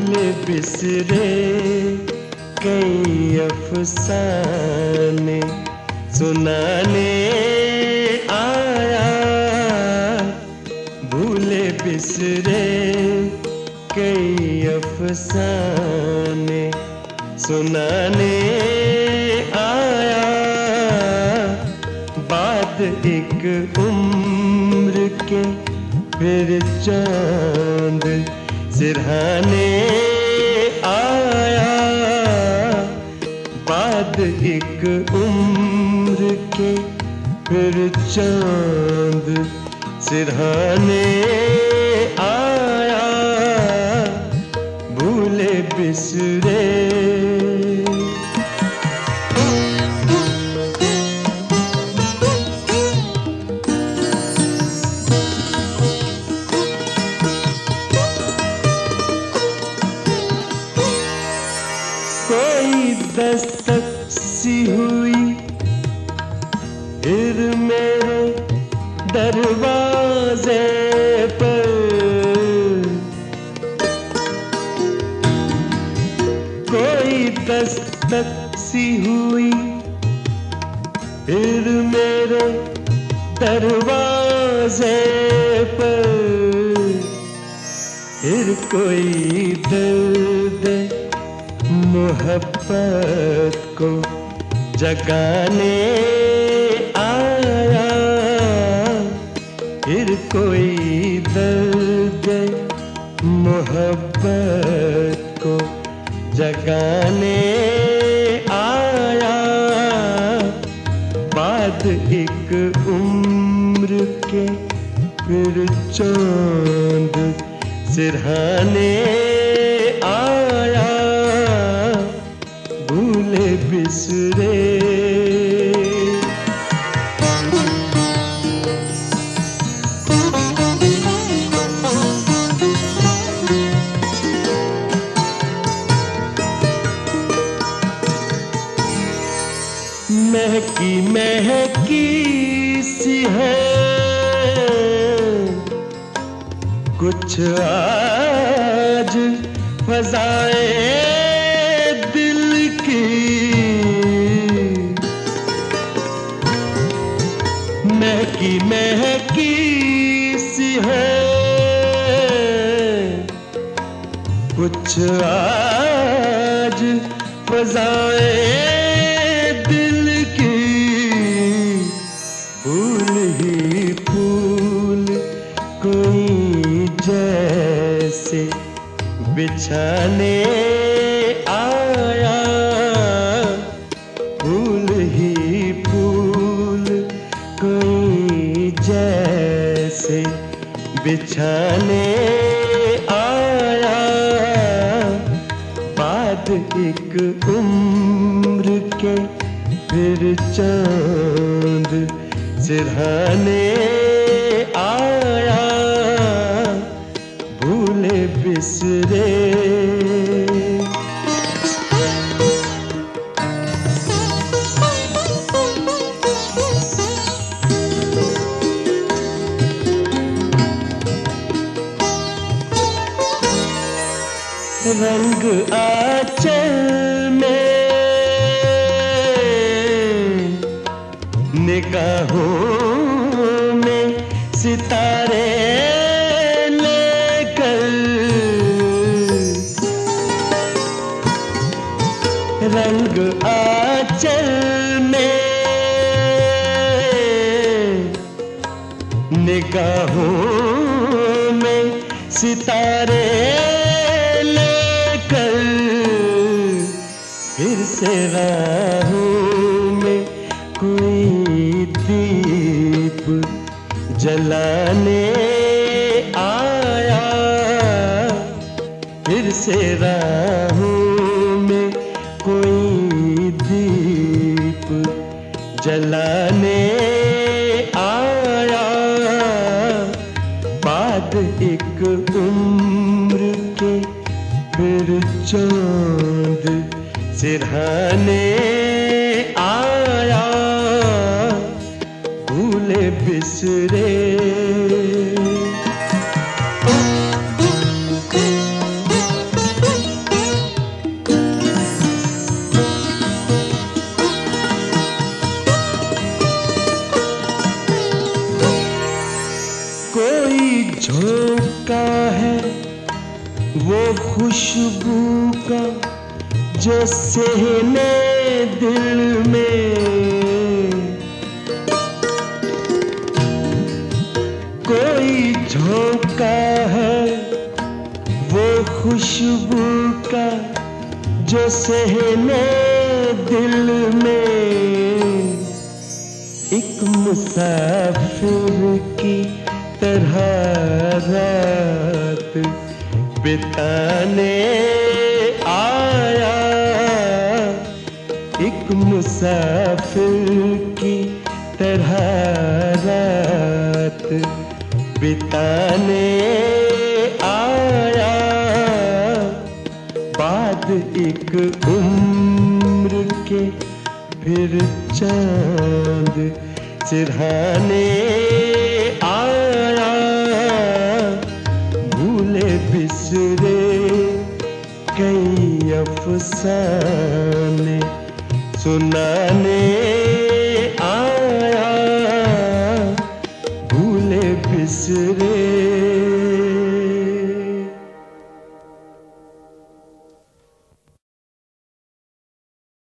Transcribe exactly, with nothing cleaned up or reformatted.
भूले बिसरे कई अफसाने सुनाने आया, भूले बिसरे कई अफसाने सुनाने आया। बाद एक उम्र के फिर चांद सिरहाने आया, बाद एक उम्र के फिर चांद सिरहाने आया, भूले बिसरे। कोई दस्तक सी हुई फिर मेरे दरवाजे पर, कोई दस्तक सी हुई फिर मेरे दरवाजे पर, फिर कोई दर्द मोहब्बत को जगाने आया, फिर कोई दर्द मोहब्बत को जगाने आया। बाद एक उम्र के फिर चांद सिरहाने आया, भूले बिसरे। महकी महकी सी है कुछ आज फज़ाए दिल की, महकी महकी सी है कुछ आज फज़ाए दिल की, फूल ही फूल कोई जैसे बिछाने आया, फूल ही फूल कोई जैसे बिछाने आया। बाद एक उम्र के फिर चांद सिरहाने आया, भूले बिसरे। रंग आंचल में निगाहों में सितारे लेकर, रंग आंचल में निगाहों में सितारे लेकर, फिर से राहों में कोई दीप जलाने आया, फिर से राहों में कोई दीप जलाने आया। बाद एक उम्र के फिर चांद सिरहाने आया, भूले बिसरे। वो खुशबू का जो सहने दिल में कोई झोंका है, वो खुशबू का जो सहने दिल में एक मुसाफिर की तरह रात बिताने आया, एक मुसाफिर की तरह रात बिताने आया। बाद एक उम्र के फिर चांद सिरहाने आया, भूले बिसरे कई अफसाने सुनाने